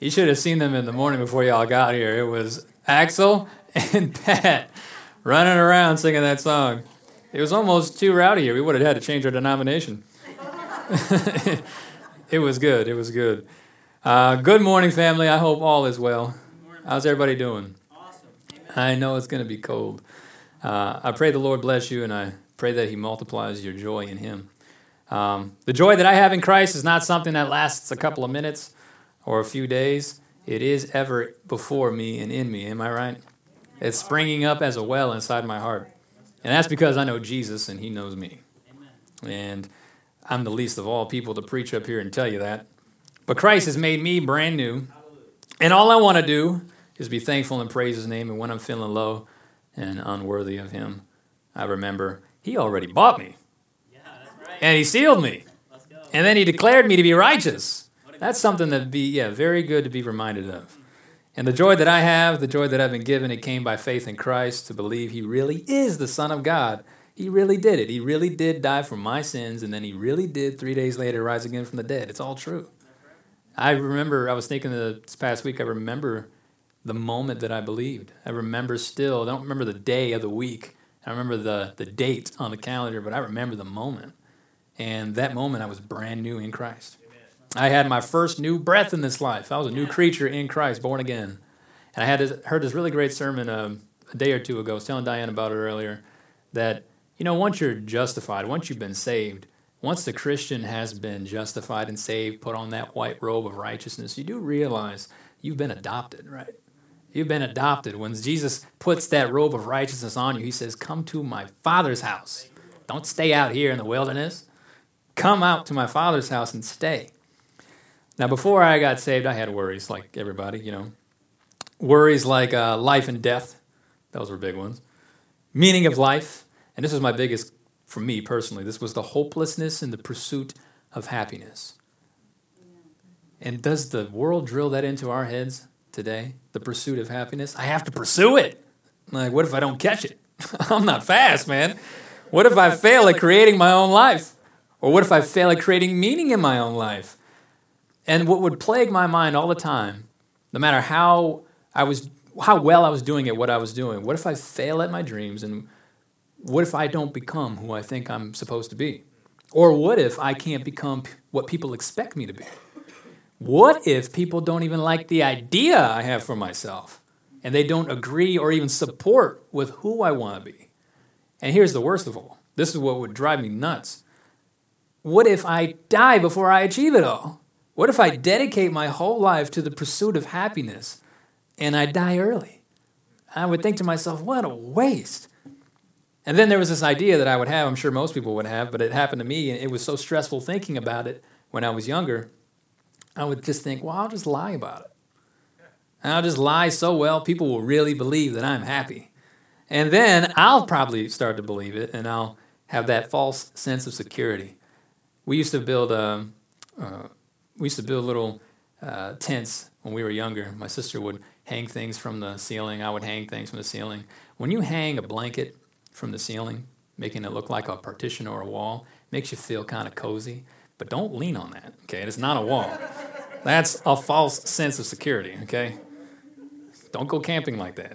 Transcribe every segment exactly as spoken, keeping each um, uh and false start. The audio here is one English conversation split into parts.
You should have seen them in the morning before y'all got here. It was Axel and Pat running around singing that song. It was almost too rowdy here. We would have had to change our denomination. It was good. It was good. Uh, good morning, family. I hope all is well. How's everybody doing? Awesome. I know it's going to be cold. Uh, I pray the Lord bless you, and I pray that he multiplies your joy in him. Um, the joy that I have in Christ is not something that lasts a couple of minutes or a few days. It is ever before me and in me. Am I right? It's springing up as a well inside my heart. And that's because I know Jesus and he knows me. And I'm the least of all people to preach up here and tell you that. But Christ has made me brand new. And all I want to do is be thankful and praise his name. And when I'm feeling low and unworthy of him, I remember he already bought me. Yeah, that's right. And he sealed me. Let's go. And then he declared me to be righteous. That's something that be, yeah, very good to be reminded of. And the joy that I have, the joy that I've been given, it came by faith in Christ to believe he really is the Son of God. He really did it. He really did die for my sins, and then he really did three days later rise again from the dead. It's all true. I remember, I was thinking this past week, I remember the moment that I believed. I remember still, I don't remember the day of the week. I remember the, the date on the calendar, but I remember the moment. And that moment, I was brand new in Christ. I had my first new breath in this life. I was a new creature in Christ, born again. And I had this, heard this really great sermon um, a day or two ago. I was telling Diane about it earlier, that, you know, once you're justified, once you've been saved, once the Christian has been justified and saved, put on that white robe of righteousness, you do realize you've been adopted, right? You've been adopted. When Jesus puts that robe of righteousness on you, he says, come to my Father's house. Don't stay out here in the wilderness. Come out to my Father's house and stay. Now, before I got saved, I had worries like everybody, you know. Worries like uh, life and death. Those were big ones. Meaning of life. And this was my biggest, for me personally, this was the hopelessness and the pursuit of happiness. And does the world drill that into our heads today? The pursuit of happiness? I have to pursue it. Like, what if I don't catch it? I'm not fast, man. What if I fail at creating my own life? Or what if I fail at creating meaning in my own life? And what would plague my mind all the time, no matter how I was, how well I was doing at what I was doing, what if I fail at my dreams, and what if I don't become who I think I'm supposed to be? Or what if I can't become what people expect me to be? What if people don't even like the idea I have for myself, and they don't agree or even support with who I want to be? And here's the worst of all. This is what would drive me nuts. What if I die before I achieve it all? What if I dedicate my whole life to the pursuit of happiness and I die early? I would think to myself, what a waste. And then there was this idea that I would have, I'm sure most people would have, but it happened to me, and it was so stressful thinking about it when I was younger. I would just think, well, I'll just lie about it. And I'll just lie so well, people will really believe that I'm happy. And then I'll probably start to believe it, and I'll have that false sense of security. We used to build a... Uh, We used to build little uh, tents when we were younger. My sister would hang things from the ceiling. I would hang things from the ceiling. When you hang a blanket from the ceiling, making it look like a partition or a wall, makes you feel kind of cozy. But don't lean on that, okay? It's not a wall. That's a false sense of security, okay? Don't go camping like that.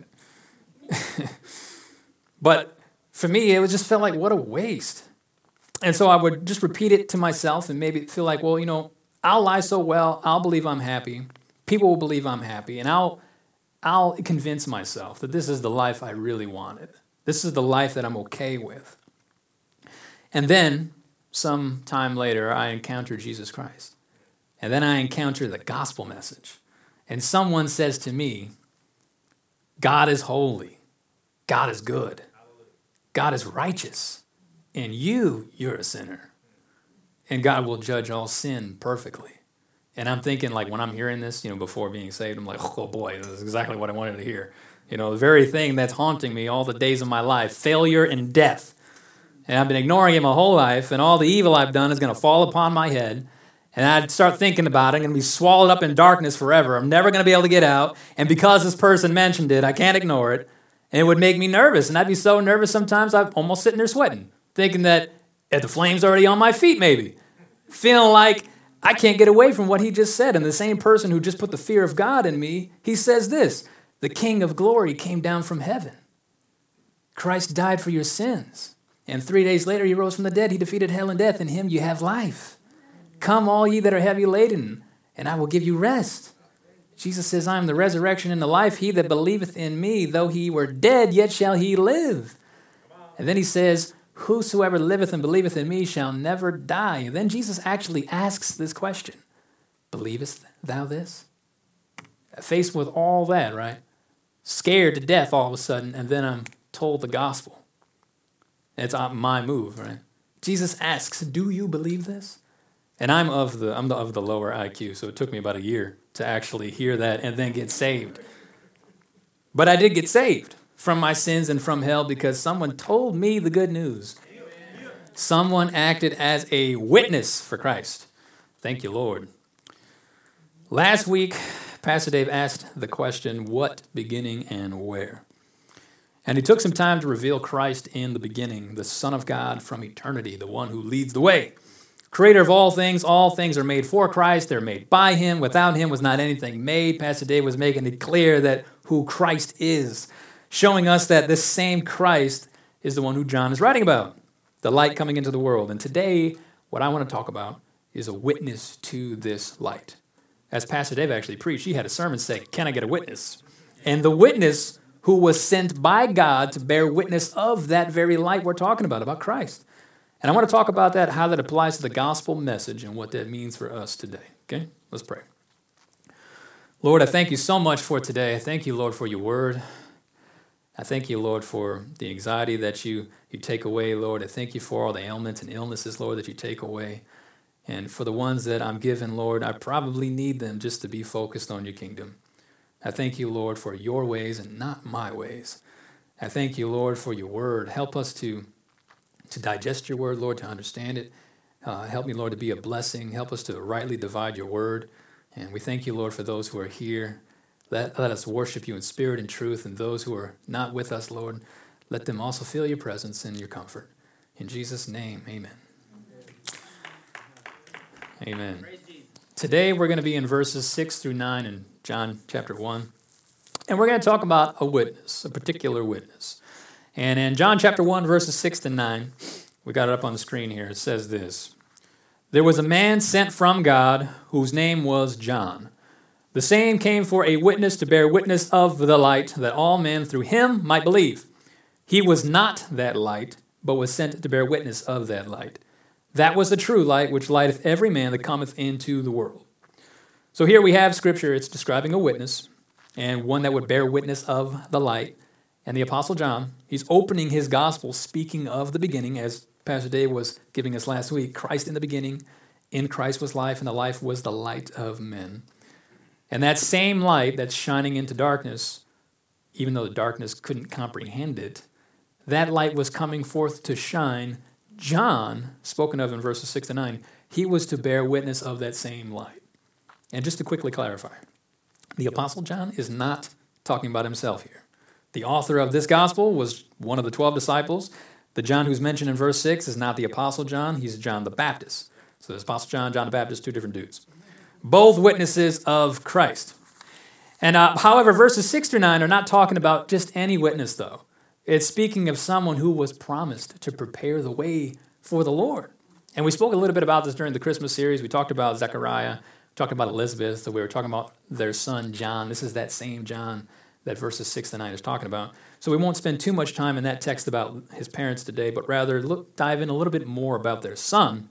But for me, it just felt like, what a waste. And so I would just repeat it to myself and maybe feel like, well, you know, I'll lie so well, I'll believe I'm happy. People will believe I'm happy. And I'll I'll convince myself that this is the life I really wanted. This is the life that I'm okay with. And then, some time later, I encounter Jesus Christ. And then I encounter the gospel message. And someone says to me, God is holy. God is good. God is righteous. And you, you're a sinner. And God will judge all sin perfectly. And I'm thinking, like, when I'm hearing this, you know, before being saved, I'm like, oh boy, this is exactly what I wanted to hear. You know, the very thing that's haunting me all the days of my life, failure and death. And I've been ignoring it my whole life, and all the evil I've done is going to fall upon my head. And I'd start thinking about it, I'm going to be swallowed up in darkness forever. I'm never going to be able to get out. And because this person mentioned it, I can't ignore it. And it would make me nervous. And I'd be so nervous sometimes, I'm almost sitting there sweating, thinking that if the flame's already on my feet, maybe. Feeling like I can't get away from what he just said. And the same person who just put the fear of God in me, he says this, the King of glory came down from heaven. Christ died for your sins. And three days later, he rose from the dead. He defeated hell and death. In him you have life. Come, all ye that are heavy laden, and I will give you rest. Jesus says, I am the resurrection and the life. He that believeth in me, though he were dead, yet shall he live. And then he says, whosoever liveth and believeth in me shall never die. And then Jesus actually asks this question, believest thou this? Faced with all that, right? Scared to death all of a sudden, and then I'm told the gospel. It's my move, right? Jesus asks, do you believe this? And I'm of the I'm the, of the lower I Q, so it took me about a year to actually hear that and then get saved. But I did get saved from my sins and from hell because someone told me the good news. Someone acted as a witness for Christ. Thank you, Lord. Last week, Pastor Dave asked the question, what beginning and where? And he took some time to reveal Christ in the beginning, the Son of God from eternity, the one who leads the way. Creator of all things, all things are made for Christ. They're made by him. Without him was not anything made. Pastor Dave was making it clear that who Christ is, showing us that this same Christ is the one who John is writing about, the light coming into the world. And today, what I want to talk about is a witness to this light. As Pastor Dave actually preached, he had a sermon say, can I get a witness? And the witness who was sent by God to bear witness of that very light we're talking about, about Christ. And I want to talk about that, how that applies to the gospel message and what that means for us today. Okay, let's pray. Lord, I thank you so much for today. I thank you, Lord, for your word. I thank you, Lord, for the anxiety that you, you take away, Lord. I thank you for all the ailments and illnesses, Lord, that you take away. And for the ones that I'm given, Lord, I probably need them just to be focused on your kingdom. I thank you, Lord, for your ways and not my ways. I thank you, Lord, for your word. Help us to to digest your word, Lord, to understand it. Uh, help me, Lord, to be a blessing. Help us to rightly divide your word. And we thank you, Lord, for those who are here. Let, let us worship you in spirit and truth. And those who are not with us, Lord, let them also feel your presence and your comfort. In Jesus' name, amen. Amen. Today we're going to be in verses six through nine in John chapter one. And we're going to talk about a witness, a particular witness. And in John chapter one, verses six to nine, we got it up on the screen here. It says this, there was a man sent from God whose name was John. The same came for a witness to bear witness of the light, that all men through him might believe. He was not that light, but was sent to bear witness of that light. That was the true light, which lighteth every man that cometh into the world. So here we have scripture. It's describing a witness, and one that would bear witness of the light. And the Apostle John, he's opening his gospel speaking of the beginning, as Pastor Dave was giving us last week. Christ in the beginning, in Christ was life, and the life was the light of men. And that same light that's shining into darkness, even though the darkness couldn't comprehend it, that light was coming forth to shine. John, spoken of in verses six to nine, he was to bear witness of that same light. And just to quickly clarify, the Apostle John is not talking about himself here. The author of this gospel was one of the twelve disciples. The John who's mentioned in verse six is not the Apostle John. He's John the Baptist. So there's Apostle John, John the Baptist, two different dudes. Both witnesses of Christ. And uh, however, verses six through nine are not talking about just any witness, though. It's speaking of someone who was promised to prepare the way for the Lord. And we spoke a little bit about this during the Christmas series. We talked about Zechariah, talked about Elizabeth. So we were talking about their son, John. This is that same John that verses six to nine is talking about. So we won't spend too much time in that text about his parents today, but rather look, dive in a little bit more about their son,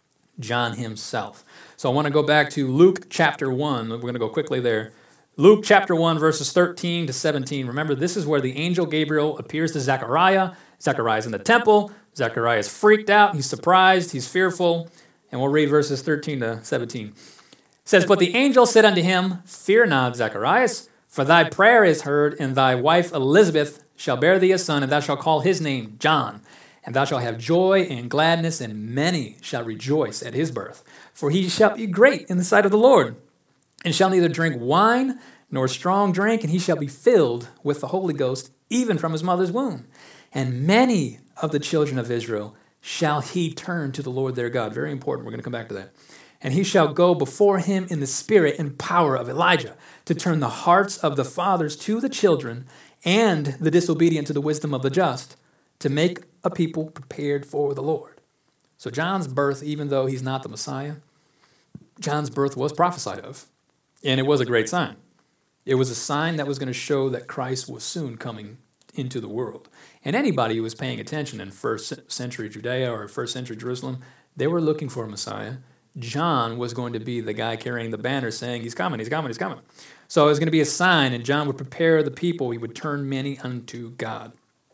John himself. So I want to go back to Luke chapter one. We're going to go quickly there. Luke chapter one, verses thirteen to seventeen. Remember, this is where the angel Gabriel appears to Zechariah. Zechariah's in the temple. Zechariah is freaked out. He's surprised. He's fearful. And we'll read verses thirteen to seventeen. It says, but the angel said unto him, fear not, Zacharias, for thy prayer is heard, and thy wife Elizabeth shall bear thee a son, and thou shalt call his name John. And thou shalt have joy and gladness, and many shall rejoice at his birth. For he shall be great in the sight of the Lord, and shall neither drink wine nor strong drink, and he shall be filled with the Holy Ghost, even from his mother's womb. And many of the children of Israel shall he turn to the Lord their God. Very important. We're going to come back to that. And he shall go before him in the spirit and power of Elijah, to turn the hearts of the fathers to the children, and the disobedient to the wisdom of the just, to make a people prepared for the Lord. So John's birth, even though he's not the Messiah, John's birth was prophesied of, and it was a great sign. It was a sign that was going to show that Christ was soon coming into the world. And anybody who was paying attention in first century Judea or first century Jerusalem, they were looking for a Messiah. John was going to be the guy carrying the banner saying, he's coming, he's coming, he's coming. So it was going to be a sign, and John would prepare the people. He would turn many unto God.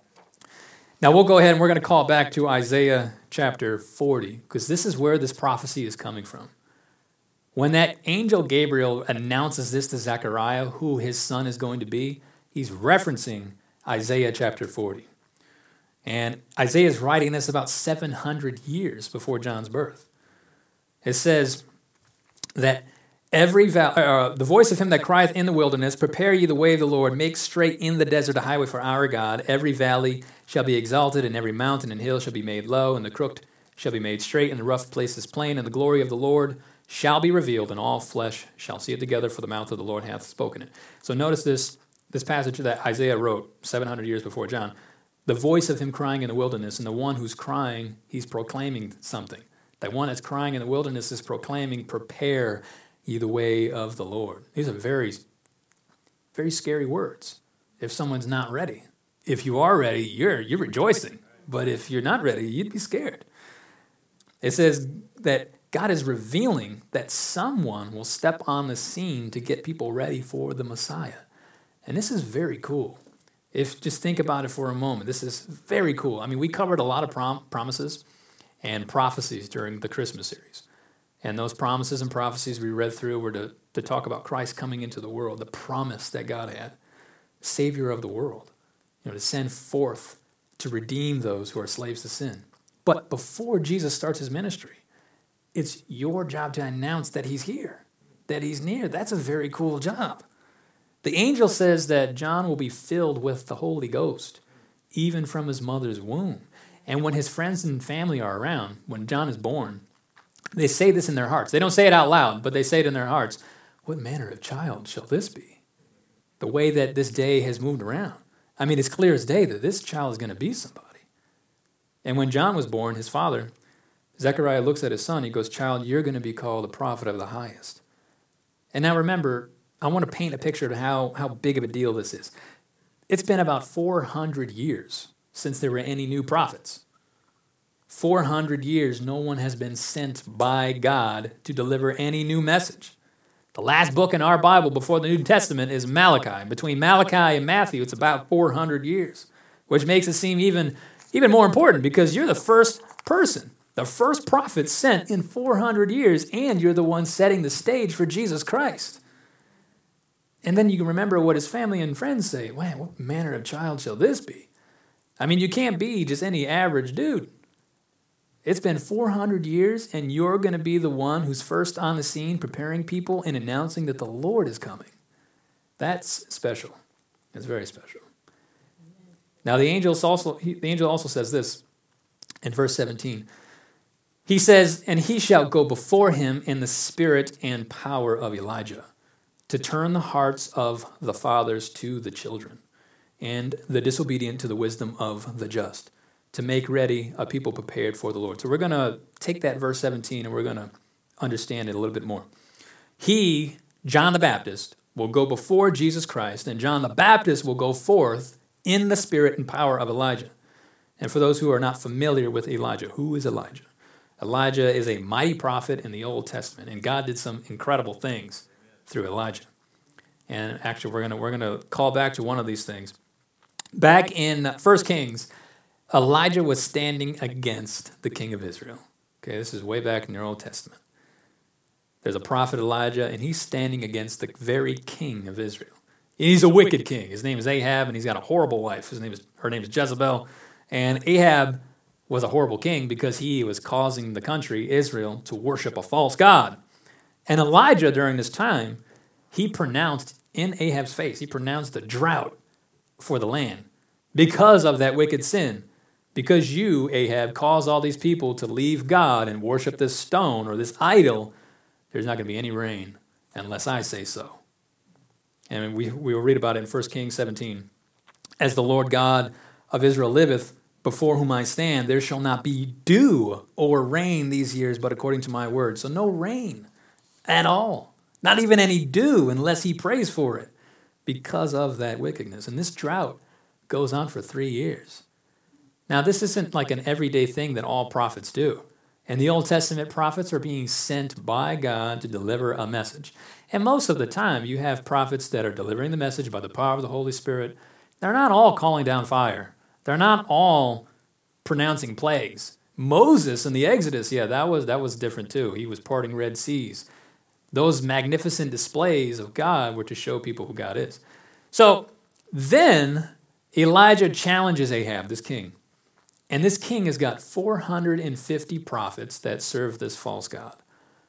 Now we'll go ahead and we're going to call back to Isaiah chapter forty, because this is where this prophecy is coming from. When that angel Gabriel announces this to Zechariah, who his son is going to be, he's referencing Isaiah chapter forty. And Isaiah is writing this about seven hundred years before John's birth. It says that every val- uh, the voice of him that crieth in the wilderness, prepare ye the way of the Lord, make straight in the desert a highway for our God. Every valley shall be exalted, and every mountain and hill shall be made low, and the crooked shall be made straight, and the rough places plain, and the glory of the Lord shall be revealed, and all flesh shall see it together, for the mouth of the Lord hath spoken it. So notice this, this passage that Isaiah wrote seven hundred years before John. The voice of him crying in the wilderness, and the one who's crying, he's proclaiming something. That one that's crying in the wilderness is proclaiming, prepare ye the way of the Lord. These are very, very scary words if someone's not ready. If you are ready, you're, you're rejoicing. But if you're not ready, you'd be scared. It says that God is revealing that someone will step on the scene to get people ready for the Messiah. And this is very cool. If just think about it for a moment. This is very cool. I mean, we covered a lot of prom- promises and prophecies during the Christmas series. And those promises and prophecies we read through were to, to talk about Christ coming into the world, the promise that God had, Savior of the world, you know, to send forth to redeem those who are slaves to sin. But before Jesus starts his ministry, it's your job to announce that he's here, that he's near. That's a very cool job. The angel says that John will be filled with the Holy Ghost, even from his mother's womb. And when his friends and family are around, when John is born, they say this in their hearts. They don't say it out loud, but they say it in their hearts. What manner of child shall this be? The way that this day has moved around. I mean, it's clear as day that this child is going to be somebody. And when John was born, his father, Zechariah, looks at his son. He goes, child, you're going to be called a prophet of the highest. And now remember, I want to paint a picture of how, how big of a deal this is. It's been about four hundred years since there were any new prophets. four hundred years, no one has been sent by God to deliver any new message. The last book in our Bible before the New Testament is Malachi. Between Malachi and Matthew, it's about four hundred years, which makes it seem even, even more important because you're the first person, the first prophet sent in four hundred years, and you're the one setting the stage for Jesus Christ. And then you can remember what his family and friends say. Man, what manner of child shall this be? I mean, you can't be just any average dude. It's been four hundred years, and you're going to be the one who's first on the scene, preparing people and announcing that the Lord is coming. That's special. It's very special. Now, the angel also, he, the angel also says this in verse seventeen. He says, and he shall go before him in the spirit and power of Elijah, to turn the hearts of the fathers to the children, and the disobedient to the wisdom of the just, to make ready a people prepared for the Lord. So we're going to take that verse seventeen and we're going to understand it a little bit more. He, John the Baptist, will go before Jesus Christ, and John the Baptist will go forth in the spirit and power of Elijah. And for those who are not familiar with Elijah, who is Elijah? Elijah is a mighty prophet in the Old Testament, and God did some incredible things through Elijah. And actually, we're going to we're going to call back to one of these things. Back in First Kings, Elijah was standing against the king of Israel. Okay, this is way back in your Old Testament. There's a prophet Elijah, and he's standing against the very king of Israel. He's a wicked king. His name is Ahab, and he's got a horrible wife. His name is her name is Jezebel. And Ahab was a horrible king because he was causing the country, Israel, to worship a false god. And Elijah, during this time, he pronounced in Ahab's face, he pronounced a drought for the land because of that wicked sin. Because you, Ahab, caused all these people to leave God and worship this stone or this idol, there's not going to be any rain unless I say so. And we, we will read about it in First Kings seventeen. As the Lord God of Israel liveth, before whom I stand, there shall not be dew or rain these years, but according to my word. So no rain at all. Not even any dew unless he prays for it because of that wickedness. And this drought goes on for three years. Now, this isn't like an everyday thing that all prophets do. And the Old Testament prophets are being sent by God to deliver a message. And most of the time, you have prophets that are delivering the message by the power of the Holy Spirit. They're not all calling down fire. They're not all pronouncing plagues. Moses in the Exodus, yeah, that was that was different too. He was parting Red Seas. Those magnificent displays of God were to show people who God is. So then Elijah challenges Ahab, this king. And this king has got four hundred fifty prophets that serve this false god.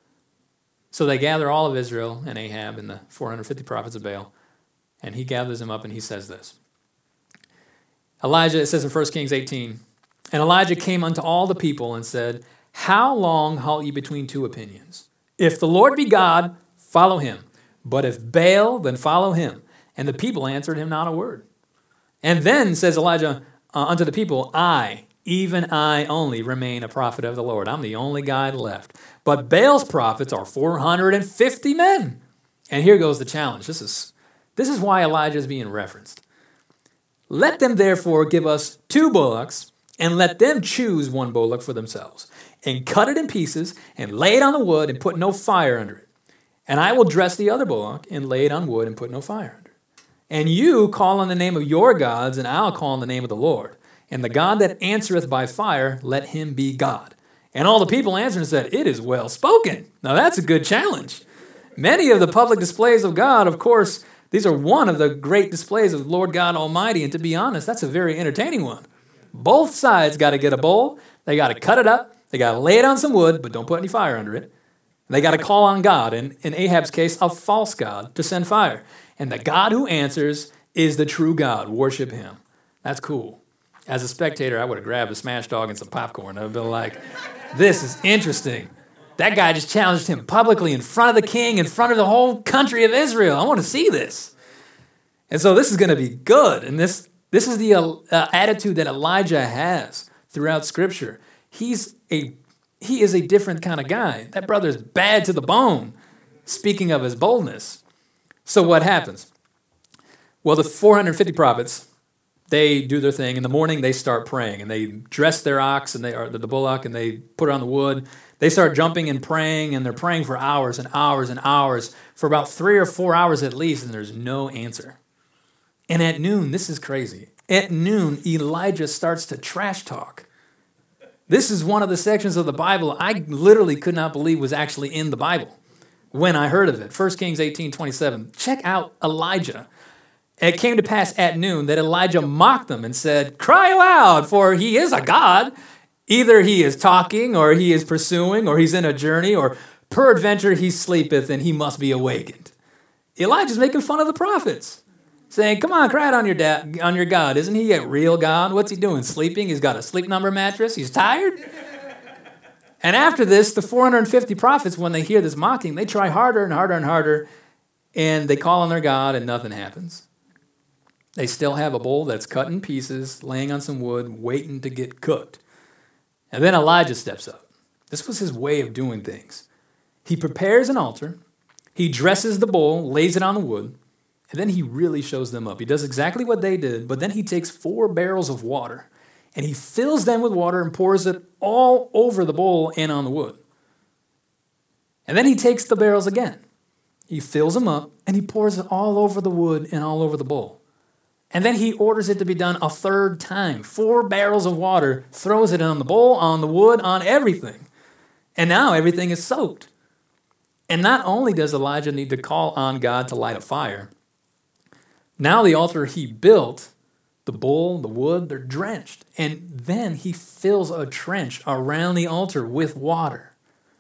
So they gather all of Israel and Ahab and the four hundred fifty prophets of Baal, and he gathers them up and he says this. Elijah, it says in First Kings eighteen, and Elijah came unto all the people and said, how long halt ye between two opinions? If the Lord be God, follow him. But if Baal, then follow him. And the people answered him not a word. And then says Elijah uh, unto the people, I, even I only, remain a prophet of the Lord. I'm the only guy left. But Baal's prophets are four hundred fifty men. And here goes the challenge. This is, this is why Elijah is being referenced. Let them therefore give us two bullocks, and let them choose one bullock for themselves, and cut it in pieces, and lay it on the wood, and put no fire under it. And I will dress the other bullock, and lay it on wood, and put no fire under it. And you call on the name of your gods, and I'll call on the name of the Lord. And the God that answereth by fire, let him be God. And all the people answered and said, it is well spoken. Now that's a good challenge. Many of the public displays of God, of course, these are one of the great displays of Lord God Almighty. And to be honest, that's a very entertaining one. Both sides got to get a bowl. They got to cut it up. They got to lay it on some wood, but don't put any fire under it. They got to call on God, and in Ahab's case, a false god, to send fire. And the God who answers is the true God. Worship him. That's cool. As a spectator, I would have grabbed a smash dog and some popcorn. I would have been like, this is interesting. That guy just challenged him publicly in front of the king, in front of the whole country of Israel. I want to see this. And so this is going to be good. And this, this is the uh, attitude that Elijah has throughout Scripture. He's a, he is a different kind of guy. That brother's bad to the bone, speaking of his boldness. So what happens? Well, the four hundred fifty prophets, they do their thing. In the morning, they start praying, and they dress their ox and they are the bullock, and they put it on the wood. They start jumping and praying, and they're praying for hours and hours and hours, for about three or four hours at least, and there's no answer. And at noon, this is crazy. At noon, Elijah starts to trash talk. This is one of the sections of the Bible I literally could not believe was actually in the Bible when I heard of it. First Kings eighteen twenty-seven. Check out Elijah. It came to pass at noon that Elijah mocked them and said, cry aloud, for he is a god. Either he is talking, or he is pursuing, or he's in a journey, or peradventure he sleepeth, and he must be awakened. Elijah's making fun of the prophets, saying, come on, cry out on your, da- on your God. Isn't he a real God? What's he doing? Sleeping? He's got a sleep number mattress? He's tired? And after this, the four hundred fifty prophets, when they hear this mocking, they try harder and harder and harder, and they call on their God, and nothing happens. They still have a bowl that's cut in pieces, laying on some wood, waiting to get cooked. And then Elijah steps up. This was his way of doing things. He prepares an altar, he dresses the bowl, lays it on the wood, and then he really shows them up. He does exactly what they did, but then he takes four barrels of water, and he fills them with water and pours it all over the bowl and on the wood. And then he takes the barrels again. He fills them up, and he pours it all over the wood and all over the bowl. And then he orders it to be done a third time. Four barrels of water, throws it on the bowl, on the wood, on everything. And now everything is soaked. And not only does Elijah need to call on God to light a fire, now the altar he built, the bowl, the wood, they're drenched. And then he fills a trench around the altar with water.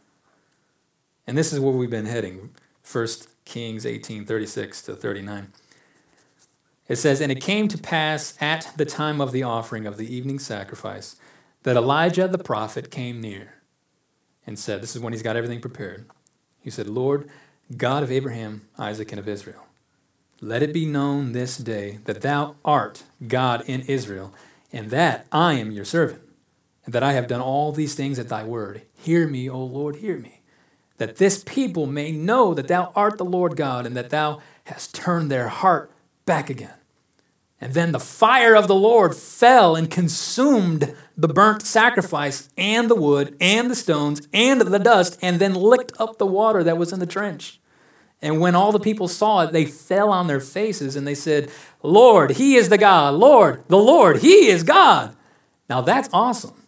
And this is where we've been heading. First Kings eighteen, thirty-six to thirty-nine. It says, and it came to pass at the time of the offering of the evening sacrifice that Elijah the prophet came near and said, this is when he's got everything prepared. He said, Lord, God of Abraham, Isaac, and of Israel, let it be known this day that thou art God in Israel, and that I am your servant, and that I have done all these things at thy word. Hear me, O Lord, hear me, that this people may know that thou art the Lord God, and that thou hast turned their heart back again. And then the fire of the Lord fell and consumed the burnt sacrifice and the wood and the stones and the dust, and then licked up the water that was in the trench. And when all the people saw it, they fell on their faces and they said, Lord, he is the God. Lord, the Lord, he is God. Now that's awesome.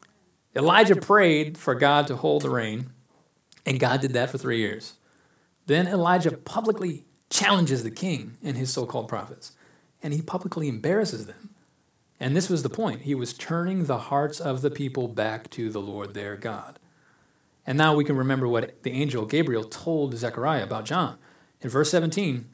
Elijah prayed for God to hold the rain, and God did that for three years. Then Elijah publicly challenges the king and his so-called prophets, and he publicly embarrasses them. And this was the point. He was turning the hearts of the people back to the Lord their God. And now we can remember what the angel Gabriel told Zechariah about John. In verse seventeen,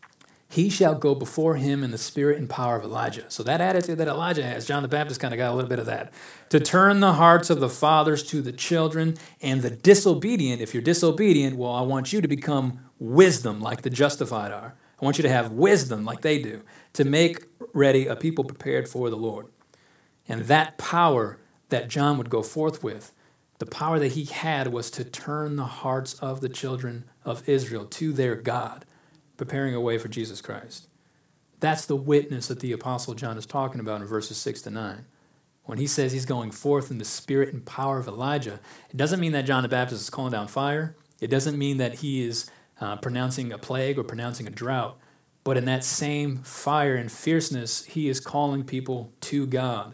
he shall go before him in the spirit and power of Elijah. So that attitude that Elijah has, John the Baptist kind of got a little bit of that. To turn the hearts of the fathers to the children, and the disobedient, if you're disobedient, well, I want you to become wisdom like the justified are. I want you to have wisdom like they do, to make ready a people prepared for the Lord. And that power that John would go forth with, the power that he had was to turn the hearts of the children of Israel to their God, preparing a way for Jesus Christ. That's the witness that the Apostle John is talking about in verses six to nine. When he says he's going forth in the spirit and power of Elijah, it doesn't mean that John the Baptist is calling down fire. It doesn't mean that he is uh, pronouncing a plague or pronouncing a drought. But in that same fire and fierceness, he is calling people to God.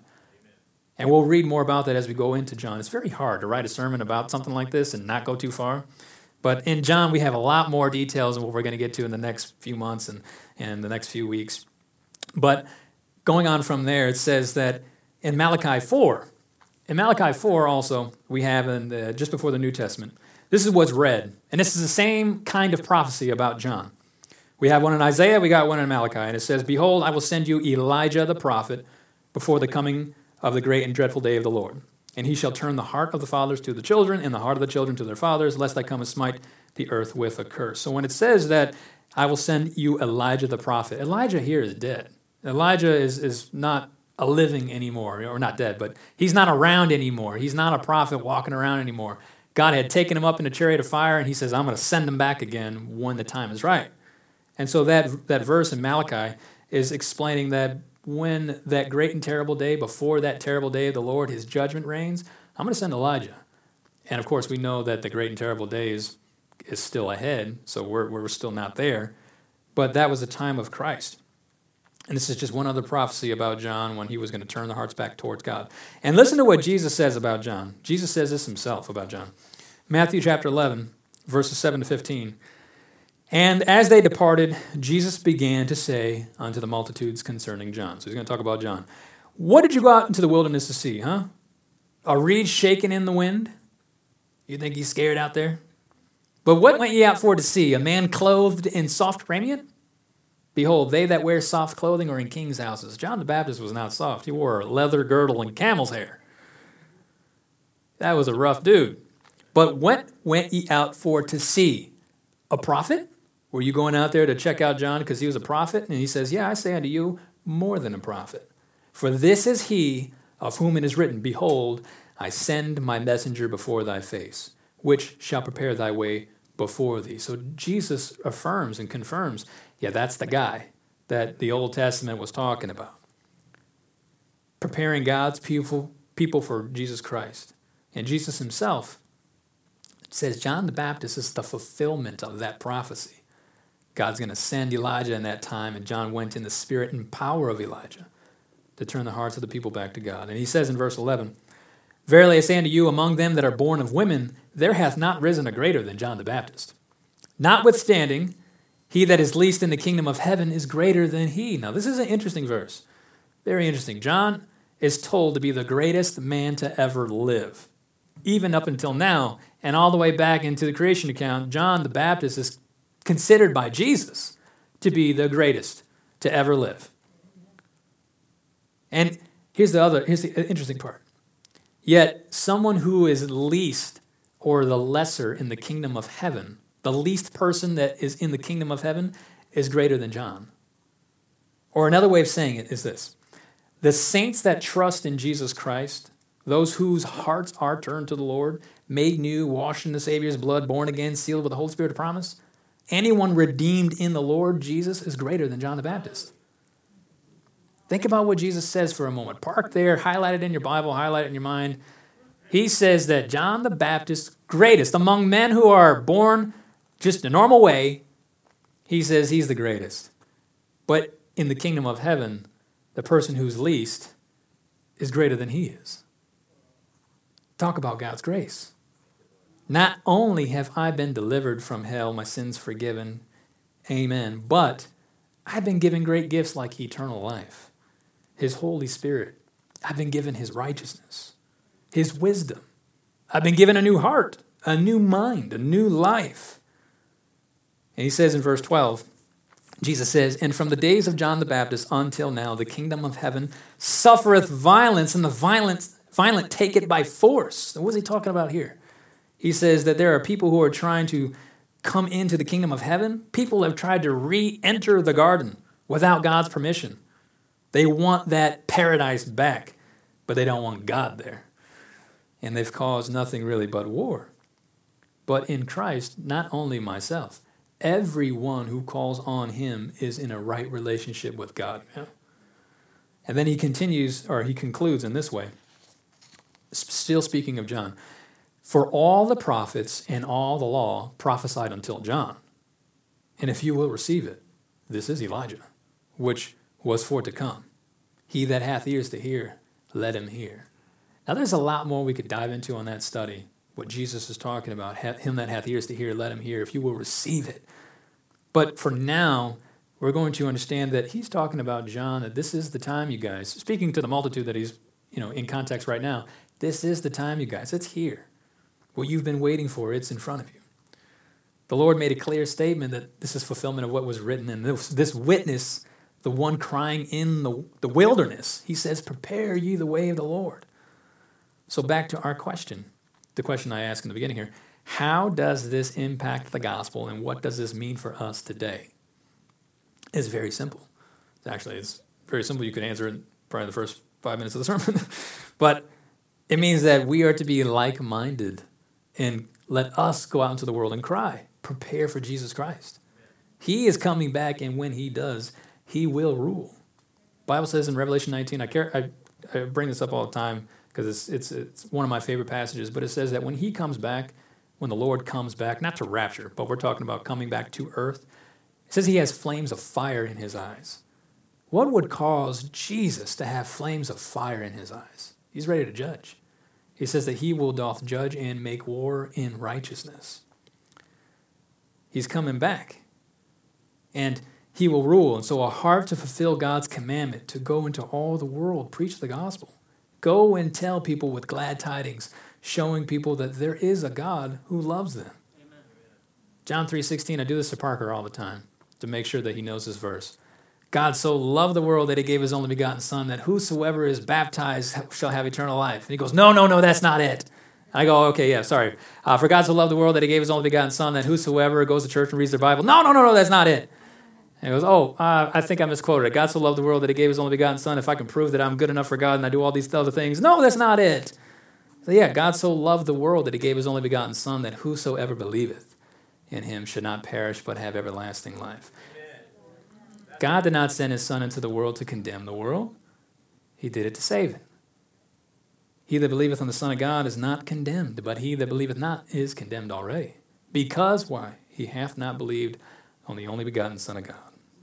And we'll read more about that as we go into John. It's very hard to write a sermon about something like this and not go too far. But in John, we have a lot more details than what we're going to get to in the next few months and, and the next few weeks. But going on from there, it says that in Malachi four, in Malachi four also, we have in the, just before the New Testament, this is what's read. And this is the same kind of prophecy about John. We have one in Isaiah, we got one in Malachi, and it says, Behold, I will send you Elijah the prophet before the coming of the great and dreadful day of the Lord. And he shall turn the heart of the fathers to the children, and the heart of the children to their fathers, lest I come and smite the earth with a curse. So when it says that I will send you Elijah the prophet, Elijah here is dead. Elijah is, is not a living anymore, or not dead, but he's not around anymore. He's not a prophet walking around anymore. God had taken him up in a chariot of fire, and he says, I'm going to send him back again when the time is right. And so that, that verse in Malachi is explaining that when that great and terrible day, before that terrible day of the Lord, his judgment reigns, I'm going to send Elijah. And of course, we know that the great and terrible day is, is still ahead, so we're, we're still not there. But that was the time of Christ. And this is just one other prophecy about John when he was going to turn the hearts back towards God. And listen to what Jesus says about John. Jesus says this himself about John. Matthew chapter eleven, verses seven to fifteen. And as they departed, Jesus began to say unto the multitudes concerning John. So he's going to talk about John. What did you go out into the wilderness to see, huh? A reed shaking in the wind? You think he's scared out there? But what went ye out for to see? A man clothed in soft raiment? Behold, they that wear soft clothing are in kings' houses. John the Baptist was not soft. He wore a leather girdle and camel's hair. That was a rough dude. But what went ye out for to see? A prophet? Were you going out there to check out John because he was a prophet? And he says, yeah, I say unto you, more than a prophet. For this is he of whom it is written, Behold, I send my messenger before thy face, which shall prepare thy way before thee. So Jesus affirms and confirms, yeah, that's the guy that the Old Testament was talking about. Preparing God's people, people for Jesus Christ. And Jesus himself says John the Baptist is the fulfillment of that prophecy. God's going to send Elijah in that time, and John went in the spirit and power of Elijah to turn the hearts of the people back to God. And he says in verse eleven, Verily I say unto you, among them that are born of women, there hath not risen a greater than John the Baptist. Notwithstanding, he that is least in the kingdom of heaven is greater than he. Now this is an interesting verse. Very interesting. John is told to be the greatest man to ever live. Even up until now, and all the way back into the creation account, John the Baptist is considered by Jesus to be the greatest to ever live. And here's the other, here's the interesting part. Yet someone who is least or the lesser in the kingdom of heaven the least person that is in the kingdom of heaven, is greater than John. Or another way of saying it is this. The saints that trust in Jesus Christ, those whose hearts are turned to the Lord, made new, washed in the Savior's blood, born again, sealed with the Holy Spirit of promise, anyone redeemed in the Lord Jesus is greater than John the Baptist. Think about what Jesus says for a moment. Park there, highlight it in your Bible, highlight it in your mind. He says that John the Baptist, greatest among men who are born just a normal way, he says he's the greatest. But in the kingdom of heaven, the person who's least is greater than he is. Talk about God's grace. Not only have I been delivered from hell, my sins forgiven, amen, but I've been given great gifts like eternal life, his Holy Spirit. I've been given his righteousness, his wisdom. I've been given a new heart, a new mind, a new life. And he says in verse twelve, Jesus says, and from the days of John the Baptist until now, the kingdom of heaven suffereth violence, and the violent, violent take it by force. And what is he talking about here? He says that there are people who are trying to come into the kingdom of heaven. People have tried to re-enter the garden without God's permission. They want that paradise back, but they don't want God there. And they've caused nothing really but war. But in Christ, not only myself, everyone who calls on him is in a right relationship with God. And then he continues, or he concludes in this way, still speaking of John. For all the prophets and all the law prophesied until John. And if you will receive it, this is Elijah, which was for to come. He that hath ears to hear, let him hear. Now there's a lot more we could dive into on that study, what Jesus is talking about. Him that hath ears to hear, let him hear, if you will receive it. But for now, we're going to understand that he's talking about John, that this is the time, you guys. Speaking to the multitude that he's, you know, in context right now, this is the time, you guys. It's here. What you've been waiting for, it's in front of you. The Lord made a clear statement that this is fulfillment of what was written. And this, this witness, the one crying in the, the wilderness, he says, prepare ye the way of the Lord. So back to our question, the question I asked in the beginning here. How does this impact the gospel, and what does this mean for us today? It's very simple. Actually, it's very simple. You could answer it probably in the first five minutes of the sermon. But it means that we are to be like-minded and let us go out into the world and cry. Prepare for Jesus Christ. He is coming back, and when he does, he will rule. The Bible says in Revelation nineteen, I, care, I, I bring this up all the time because it's, it's, it's one of my favorite passages, but it says that when he comes back, when the Lord comes back, not to rapture, but we're talking about coming back to earth, it says he has flames of fire in his eyes. What would cause Jesus to have flames of fire in his eyes? He's ready to judge. He says that he will doth judge and make war in righteousness. He's coming back. And he will rule. And so a heart to fulfill God's commandment, to go into all the world, preach the gospel. Go and tell people with glad tidings, showing people that there is a God who loves them. Amen. John three sixteen, I do this to Parker all the time to make sure that he knows this verse. God so loved the world that he gave his only begotten son, that whosoever is baptized shall have eternal life. And he goes, no, no, no, that's not it. I go, okay, yeah, sorry. Uh, for God so loved the world that he gave his only begotten son, that whosoever goes to church and reads their Bible, no, no, no, no, that's not it. And he goes, oh, uh, I think I misquoted it. God so loved the world that he gave his only begotten son. If I can prove that I'm good enough for God and I do all these other things, no, that's not it. So yeah, God so loved the world that he gave his only begotten son, that whosoever believeth in him should not perish but have everlasting life. God did not send his son into the world to condemn the world. He did it to save it. He that believeth on the Son of God is not condemned, but he that believeth not is condemned already. Because, why? He hath not believed on the only begotten Son of God.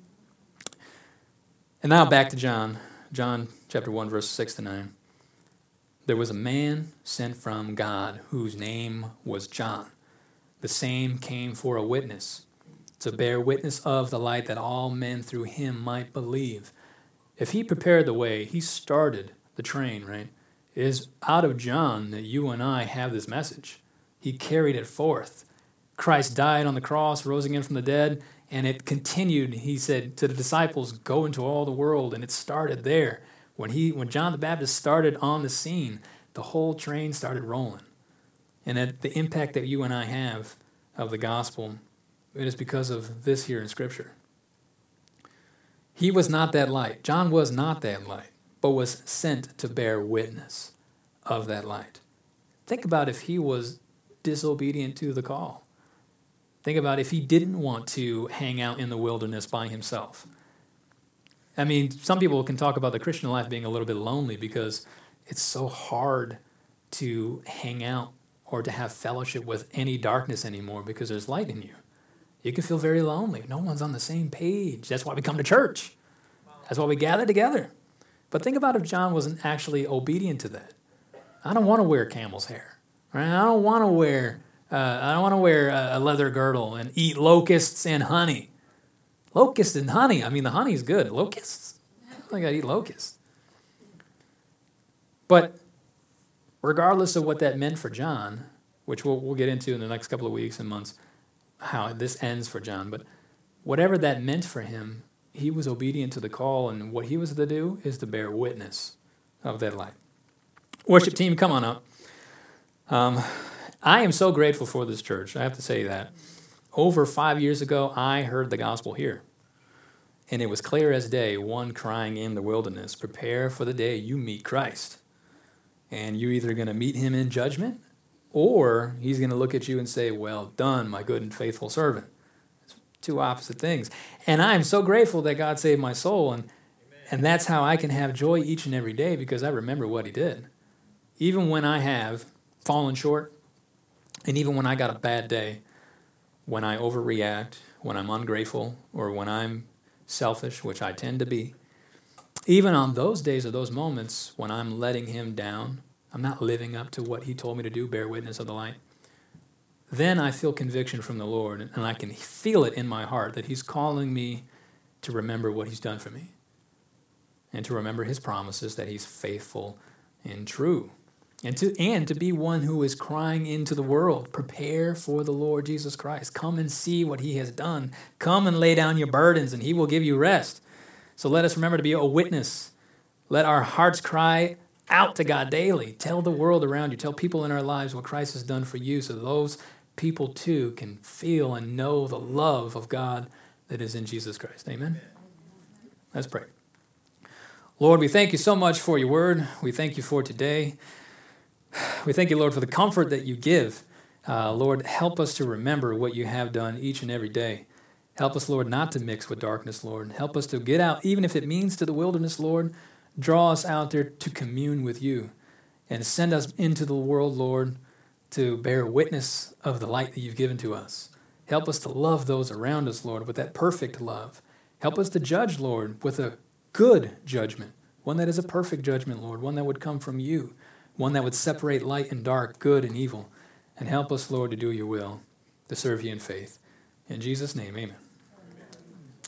And now back to John. John chapter one, verse six to nine. There was a man sent from God whose name was John. The same came for a witness, to bear witness of the light, that all men through him might believe. If he prepared the way, he started the train, right? It is out of John that you and I have this message. He carried it forth. Christ died on the cross, rose again from the dead, and it continued. He said to the disciples, go into all the world, and it started there. When he, when John the Baptist started on the scene, the whole train started rolling. And that the impact that you and I have of the gospel It is because of this here in Scripture. He was not that light. John was not that light, but was sent to bear witness of that light. Think about if he was disobedient to the call. Think about if he didn't want to hang out in the wilderness by himself. I mean, some people can talk about the Christian life being a little bit lonely because it's so hard to hang out or to have fellowship with any darkness anymore because there's light in you. You can feel very lonely. No one's on the same page. That's why we come to church. That's why we gather together. But think about if John wasn't actually obedient to that. I don't want to wear camel's hair. Right? I don't want to wear. Uh, I don't want to wear a leather girdle and eat locusts and honey. Locusts and honey. I mean, the honey's good. Locusts? I don't think I'd eat locusts. But regardless of what that meant for John, which we'll, we'll get into in the next couple of weeks and months, how this ends for John, but whatever that meant for him, he was obedient to the call, and what he was to do is to bear witness of that light. Worship team, come on up. Um, I am so grateful for this church. I have to say that. Over five years ago, I heard the gospel here, and it was clear as day, one crying in the wilderness, prepare for the day you meet Christ. And you're either going to meet him in judgment, or he's going to look at you and say, well done, my good and faithful servant. It's two opposite things. And I'm so grateful that God saved my soul. And, and that's how I can have joy each and every day because I remember what he did. Even when I have fallen short, and even when I got a bad day, when I overreact, when I'm ungrateful, or when I'm selfish, which I tend to be, even on those days or those moments when I'm letting him down, I'm not living up to what he told me to do, bear witness of the light, then I feel conviction from the Lord, and I can feel it in my heart that he's calling me to remember what he's done for me and to remember his promises that he's faithful and true, and to, and to be one who is crying into the world, prepare for the Lord Jesus Christ. Come and see what he has done. Come and lay down your burdens, and he will give you rest. So let us remember to be a witness. Let our hearts cry out to God daily. Tell the world around you. Tell people in our lives what Christ has done for you so those people too can feel and know the love of God that is in Jesus Christ. Amen? Let's pray. Lord, we thank you so much for your word. We thank you for today. We thank you, Lord, for the comfort that you give. Uh, Lord, help us to remember what you have done each and every day. Help us, Lord, not to mix with darkness, Lord. Help us to get out, even if it means to the wilderness, Lord. Draw us out there to commune with you and send us into the world, Lord, to bear witness of the light that you've given to us. Help us to love those around us, Lord, with that perfect love. Help us to judge, Lord, with a good judgment, one that is a perfect judgment, Lord, one that would come from you, one that would separate light and dark, good and evil. And help us, Lord, to do your will, to serve you in faith. In Jesus' name, amen.